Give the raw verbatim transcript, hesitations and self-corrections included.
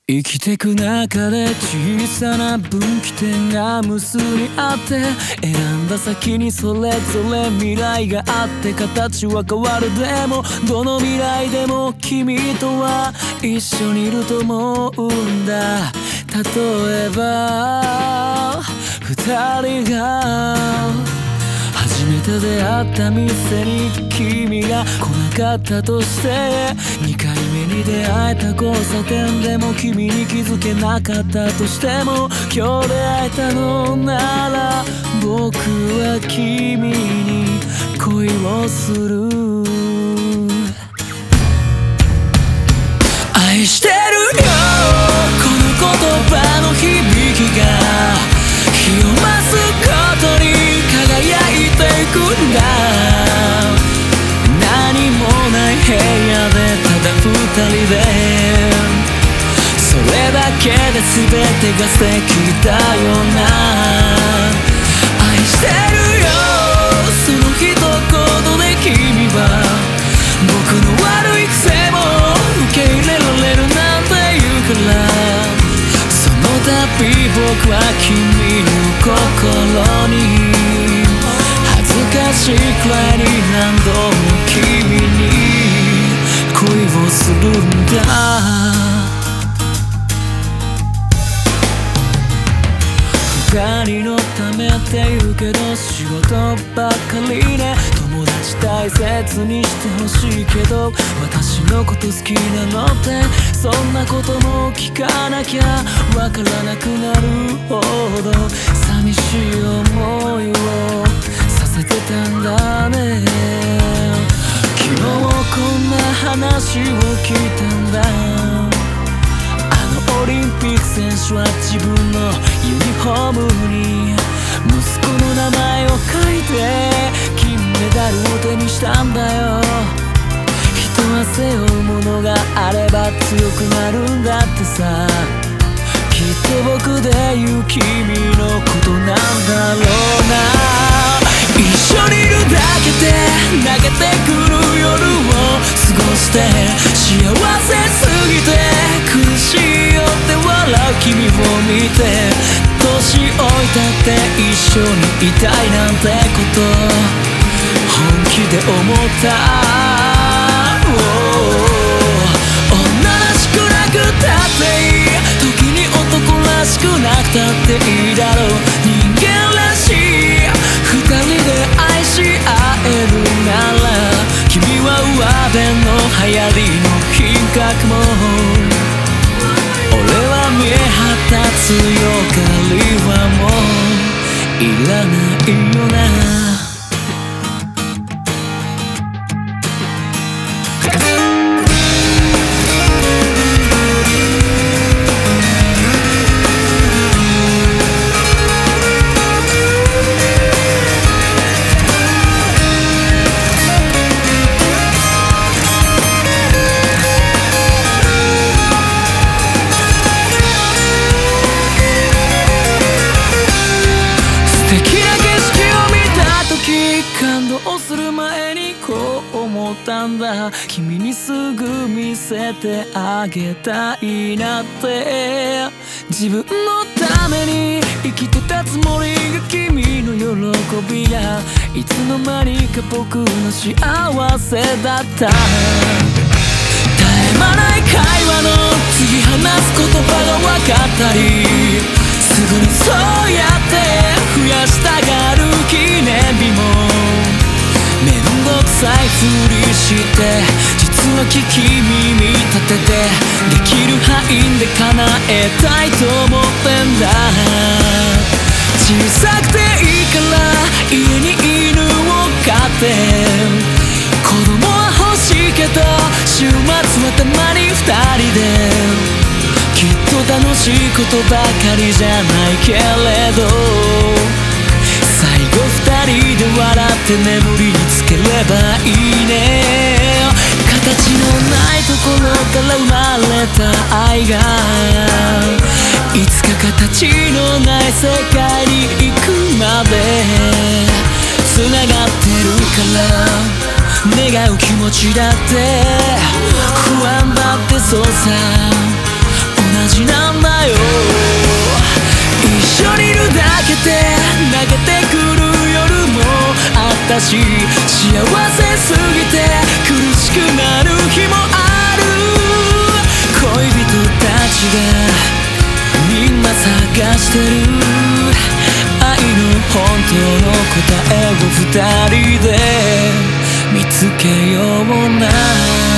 生きてく中で小さな分岐点が無数にあって選んだ先にそれぞれ未来があって形は変わるでもどの未来でも君とは一緒にいると思うんだ例えば二人が初めて出会った店に君が来なかったとしてにかいめに出会えた交差点でも君に気づけなかったとしても今日出会えたのなら僕は君に恋をする愛してるよこの言葉の響きが火を増すことに輝いていくんだ何もない部屋でただ二人でそれだけで全てが素敵だよな愛してるよその一言で君は僕の悪い癖も受け入れられるなんて言うからその度僕は君の心に恥ずかしいくらいに何度も君に恋をするんだ他にのためって言うけど仕事ばっかりね友達大切にしてほしいけど私のこと好きなのってそんなことも聞かなきゃわからなくなるほど寂しい思いをさせてたんだね昨日こんな話を聞いたんだオリンピック選手は自分のユニフォームに息子の名前を書いて金メダルを手にしたんだよ人は背負うものがあれば強くなるんだってさきっと僕で言う君のことなんだろうな一緒にいるだけで泣けてくる夜を過ごして幸せすぎて苦しいよって笑う君を見て年老いたって一緒にいたいなんてこと本気で思った女らしくなくたっていい時に男らしくなくたっていいだろう人間らしい二人で愛し合えるなら君は上辺の流行りの品格も俺は見え張った強がりはもういらないよな感動する前にこう思ったんだ君にすぐ見せてあげたいなって自分のために生きてたつもりが君の喜びがいつの間にか僕の幸せだった絶え間ない会話の次話す言葉が分かったりすぐにそうやって増やしたがる記念日もめんどくさいふりして実は聞き耳立ててできる範囲で叶えたいと思ってんだ小さくていいから家に犬を飼って子供は欲しいけど週末はたまに二人できっと楽しいことばかりじゃないけれど最後二人で笑って眠りにつければいいね形のないところから生まれた愛がいつか形のない世界に行くまで繋がってるから願う気持ちだって不安だってそうさ同じたし、幸せすぎて苦しくなる日もある。恋人たちがみんな探してる愛の本当の答えを二人で見つけような。